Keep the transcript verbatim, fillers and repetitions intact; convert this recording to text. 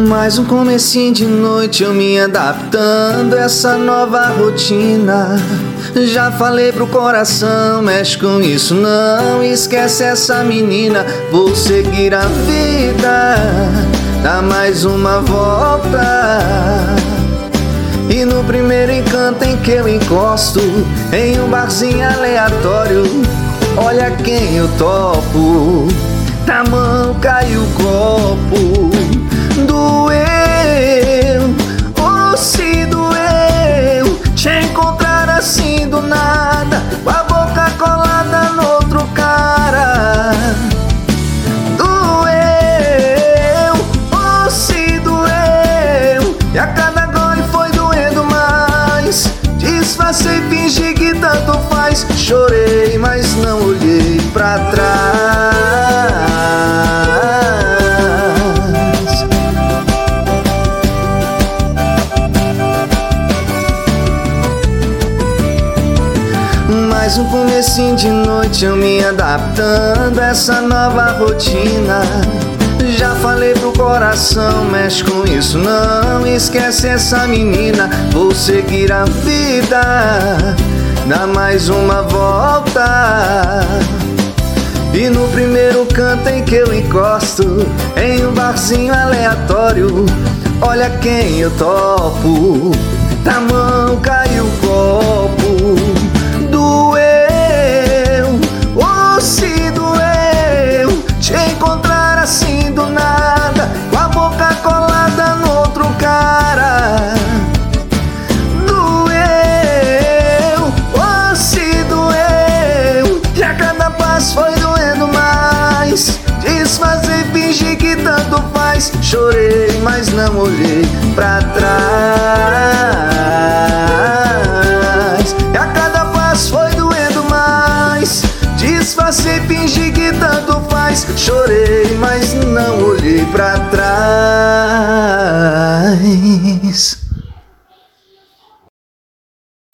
Mais um comecinho de noite, eu me adaptando a essa nova rotina. Já falei pro coração, mexe com isso não, esquece essa menina. Vou seguir a vida, dá mais uma volta. E no primeiro encanto em que eu encosto, em um barzinho aleatório, olha quem eu topo. Da mão cai o copo. Doeu, oh se doeu, te encontrar assim do nada, com a boca colada no outro cara. Doeu, oh se doeu, e a cada gole foi doendo mais. Disfarcei, fingi que tanto faz. Chorei, mas não olhei pra trás. Mais um comecinho de noite, eu me adaptando a essa nova rotina. Já falei pro coração, mexe com isso não, esquece essa menina. Vou seguir a vida, dá mais uma volta. E no primeiro canto em que eu encosto, em um barzinho aleatório, olha quem eu topo. Da mão cai o copo. Doeu, oh se doeu, te encontrar assim do nada, com a boca colada no outro cara. Doeu, oh se doeu, e a cada passo foi doendo mais. Desfazer, fingir que tanto faz. Chorei, mas não olhei pra trás. E a cada passo foi doendo mais. Disfarcei, fingir que tanto faz. Chorei, mas não olhei pra trás.